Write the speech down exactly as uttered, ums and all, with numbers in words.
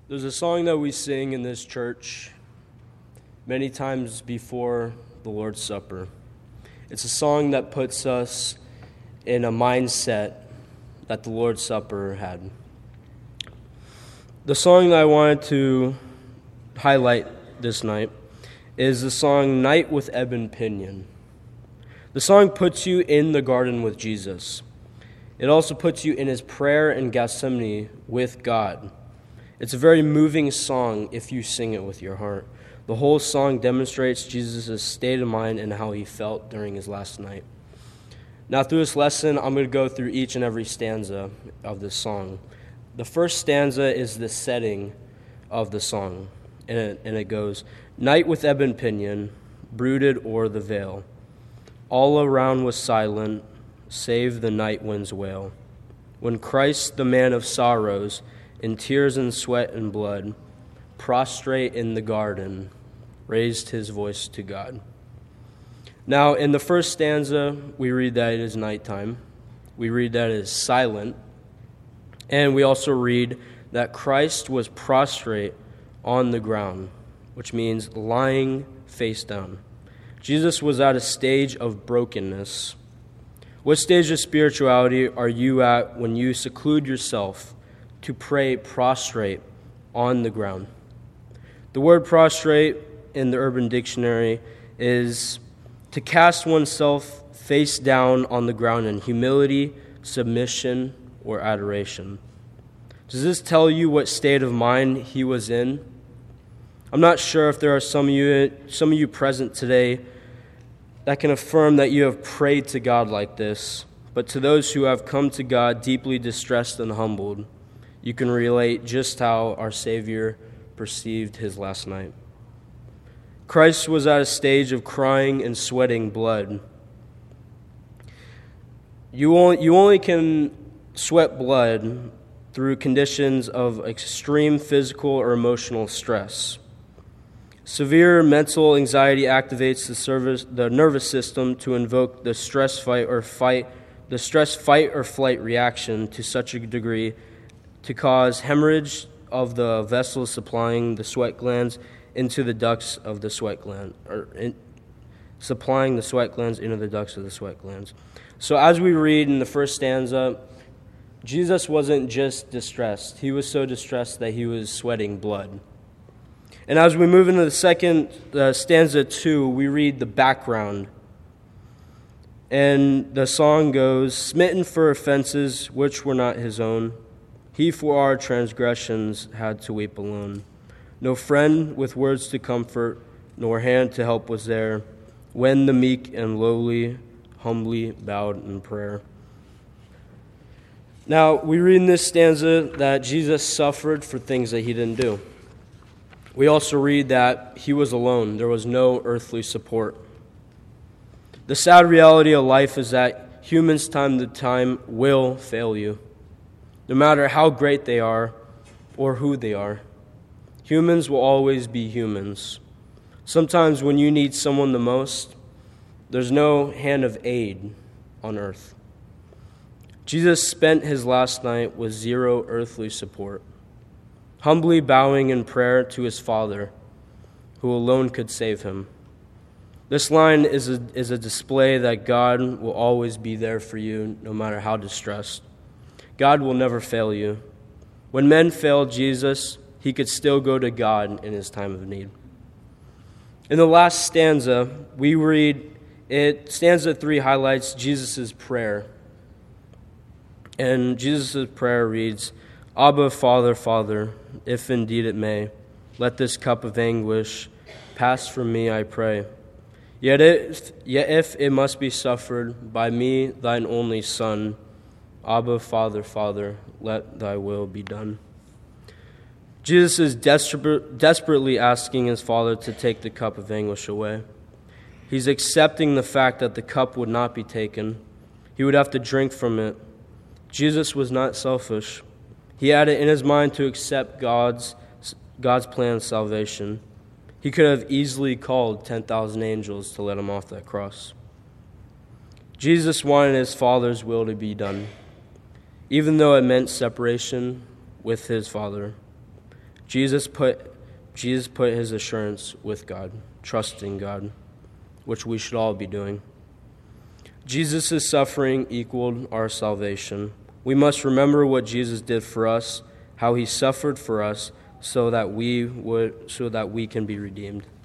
There's a song that we sing in this church many times before the Lord's Supper. It's a song that puts us in a mindset that the Lord's Supper had. The song that I wanted to highlight this night is the song Night with Ebon Pinion. The song puts you in the garden with Jesus. It also puts you in his prayer in Gethsemane with God. It's a very moving song if you sing it with your heart. The whole song demonstrates Jesus' state of mind and how he felt during his last night. Now, through this lesson, I'm going to go through each and every stanza of this song. The first stanza is the setting of the song, and it, and it goes, Night with ebon pinion, brooded o'er the vale. All around was silent, save the night wind's wail. When Christ, the man of sorrows, in tears and sweat and blood, prostrate in the garden, raised his voice to God. Now, in the first stanza, we read that it is nighttime. We read that it is silent. And we also read that Christ was prostrate on the ground, which means lying face down. Jesus was at a stage of brokenness. What stage of spirituality are you at when you seclude yourself to pray prostrate on the ground? The word prostrate in the Urban Dictionary is to cast oneself face down on the ground in humility, submission, or adoration. Does this tell you what state of mind he was in? I'm not sure if there are some of you, some of you present today that can affirm that you have prayed to God like this, but to those who have come to God deeply distressed and humbled, you can relate just how our Savior perceived his last night. Christ was at a stage of crying and sweating blood. You only, you only can sweat blood through conditions of extreme physical or emotional stress. Severe mental anxiety activates the, service, the nervous system to invoke the stress fight or fight, the stress fight or flight reaction to such a degree to cause hemorrhage of the vessels supplying the sweat glands into the ducts of the sweat gland, or in, supplying the sweat glands into the ducts of the sweat glands. So as we read in the first stanza, Jesus wasn't just distressed. He was so distressed that he was sweating blood. And as we move into the second uh, stanza two, we read the background. And the song goes, Smitten for offenses which were not his own, he for our transgressions had to weep alone. No friend with words to comfort, nor hand to help was there, when the meek and lowly humbly bowed in prayer. Now, we read in this stanza that Jesus suffered for things that he didn't do. We also read that he was alone. There was no earthly support. The sad reality of life is that humans time to time will fail you, no matter how great they are or who they are. Humans will always be humans. Sometimes when you need someone the most, there's no hand of aid on earth. Jesus spent his last night with zero earthly support, humbly bowing in prayer to his Father, who alone could save him. This line is a, is a display that God will always be there for you, no matter how distressed. God will never fail you. When men failed Jesus, he could still go to God in his time of need. In the last stanza, we read, it stanza three highlights Jesus' prayer. And Jesus' prayer reads, Abba, Father, Father, if indeed it may, let this cup of anguish pass from me, I pray. Yet if, yet if it must be suffered by me, thine only Son, Abba, Father, Father, let thy will be done. Jesus is desperate, desperately asking his Father to take the cup of anguish away. He's accepting the fact that the cup would not be taken. He would have to drink from it. Jesus was not selfish. He had it in his mind to accept God's, God's plan of salvation. He could have easily called ten thousand angels to let him off that cross. Jesus wanted his Father's will to be done, even though it meant separation with his Father. Jesus put Jesus put his assurance with God, trusting God, which we should all be doing. Jesus' suffering equaled our salvation. We must remember what Jesus did for us, how he suffered for us, so that we would so that we can be redeemed.